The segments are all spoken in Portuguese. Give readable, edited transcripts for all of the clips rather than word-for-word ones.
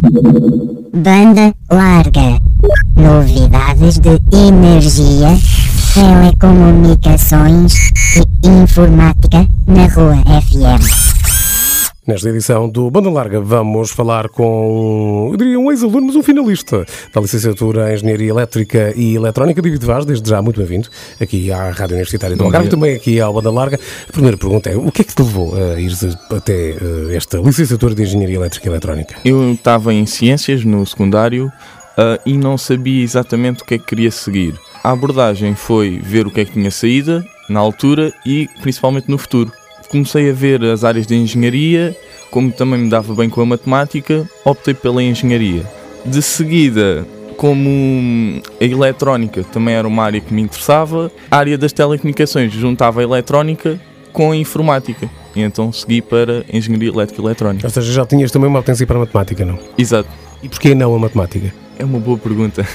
Banda larga. Novidades de energia, telecomunicações e informática na Rua FM. Nesta edição do Banda Larga vamos falar com, eu diria, um ex-aluno, mas um finalista da licenciatura em Engenharia Elétrica e Eletrónica, David Vaz, desde já muito bem-vindo aqui à Rádio Universitária do Algarve, também aqui ao Banda Larga. A primeira pergunta é, o que é que te levou a ir até esta licenciatura de Engenharia Elétrica e Eletrónica? Eu estava em Ciências no secundário e não sabia exatamente o que é que queria seguir. A abordagem foi ver o que é que tinha saída na altura e principalmente no futuro. Comecei a ver as áreas de engenharia, como também me dava bem com a matemática, optei pela engenharia. De seguida, como a eletrónica também era uma área que me interessava, a área das telecomunicações juntava a eletrónica com a informática. E então segui para engenharia elétrica e eletrónica. Ou seja, já tinhas também uma potência para a matemática, não? Exato. E porquê não a matemática? É uma boa pergunta.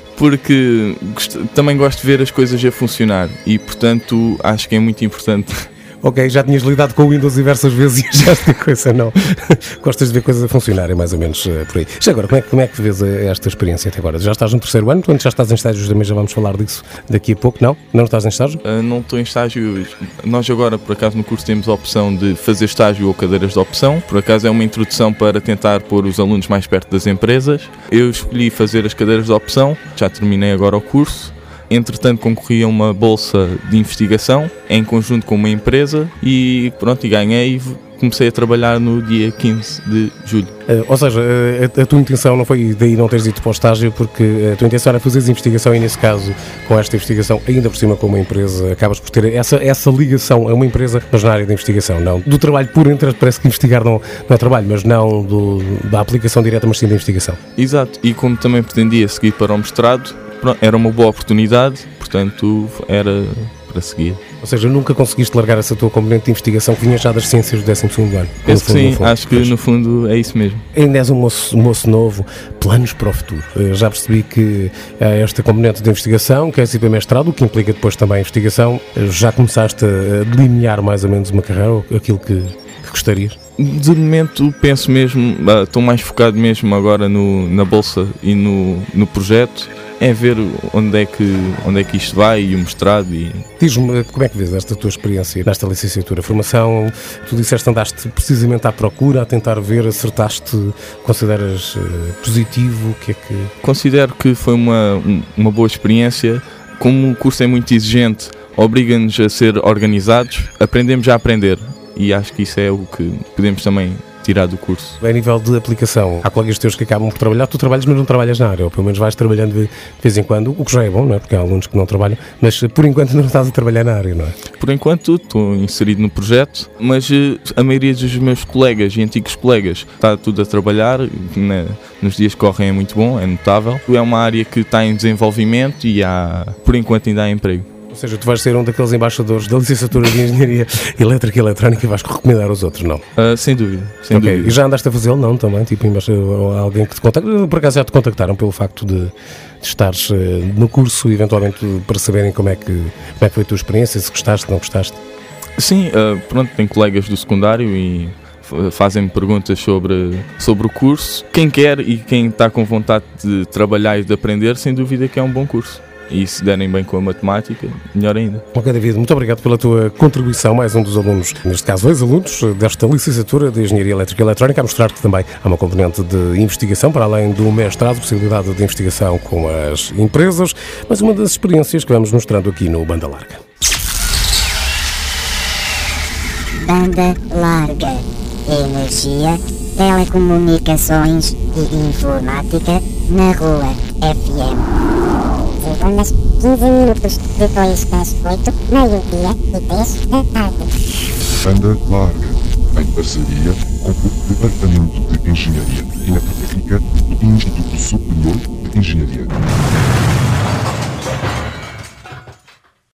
Porque também gosto de ver as coisas a funcionar e, portanto, acho que é muito importante. Ok, já tinhas lidado com o Windows diversas vezes e achaste que coisa não. Gostas de ver coisas a funcionarem, mais ou menos por aí. Já agora, como é que vês esta experiência até agora? Já estás no terceiro ano, portanto já estás em estágios, também já vamos falar disso daqui a pouco, não? Não estás em estágio? Não estou em estágio. Nós agora, por acaso, no curso temos a opção de fazer estágio ou cadeiras de opção. Por acaso é uma introdução para tentar pôr os alunos mais perto das empresas. Eu escolhi fazer as cadeiras de opção, já terminei agora o curso. Entretanto, concorri a uma bolsa de investigação em conjunto com uma empresa e pronto, e ganhei e comecei a trabalhar no dia 15 de julho. Ou seja, a tua intenção não foi daí não teres ido para o estágio, porque a tua intenção era fazeres investigação e, nesse caso, com esta investigação, ainda por cima com uma empresa, acabas por ter essa ligação a uma empresa, mas na área da investigação, não do trabalho puro, parece que investigar não é trabalho, mas não da aplicação direta, mas sim da investigação. Exato, e como também pretendia seguir para o mestrado, era uma boa oportunidade, portanto era para seguir. Ou seja, nunca conseguiste largar essa tua componente de investigação que vinha já das ciências do 12º ano? Penso que sim, acho que no fundo é isso mesmo. Ainda és um moço novo, planos para o futuro. Já percebi que esta componente de investigação, que é esse mestrado, o que implica depois também a investigação, já começaste a delinear mais ou menos uma carreira, ou aquilo que gostarias? De momento penso mesmo, estou mais focado mesmo agora na bolsa e no projeto, é ver onde é que isto vai e o mestrado. Diz-me, como é que vês esta tua experiência nesta licenciatura? Formação, tu disseste andaste precisamente à procura, a tentar ver, acertaste, consideras positivo? O que é que... Considero que foi uma boa experiência. Como o curso é muito exigente, obriga-nos a ser organizados, aprendemos a aprender. E acho que isso é o que podemos também tirar do curso. A nível de aplicação, há colegas teus que acabam por trabalhar, tu trabalhas mas não trabalhas na área, ou pelo menos vais trabalhando de vez em quando, o que já é bom, não é? Porque há alunos que não trabalham, mas por enquanto não estás a trabalhar na área, não é? Por enquanto estou inserido no projeto, mas a maioria dos meus colegas e antigos colegas está tudo a trabalhar, nos dias que correm é muito bom, é notável. É uma área que está em desenvolvimento e por enquanto ainda há emprego. Ou seja, tu vais ser um daqueles embaixadores da licenciatura de Engenharia Elétrica e Eletrónica e vais recomendar aos outros, não? Sem dúvida. Dúvida. E já andaste a fazê-lo, não? Também? Tipo, alguém que te contacta? Por acaso já te contactaram pelo facto de estares no curso, eventualmente para saberem como é que foi a tua experiência, se gostaste, não gostaste? Sim, pronto, tenho colegas do secundário e fazem-me perguntas sobre o curso. Quem quer e quem está com vontade de trabalhar e de aprender, sem dúvida que é um bom curso. E se derem bem com a matemática, melhor ainda. Ok, David, muito obrigado pela tua contribuição, mais um dos alunos, neste caso dois alunos, desta licenciatura de Engenharia Elétrica e Eletrónica, a mostrar que também há uma componente de investigação, para além do mestrado, possibilidade de investigação com as empresas, mas uma das experiências que vamos mostrando aqui no Banda Larga. Banda Larga. Energia, telecomunicações e informática na Rua FM. Segundas, 15 minutos depois das 8, meio-dia e 10 da tarde. Banda Larga, em parceria com o Departamento de Engenharia Eletrotécnica do Instituto Superior de Engenharia.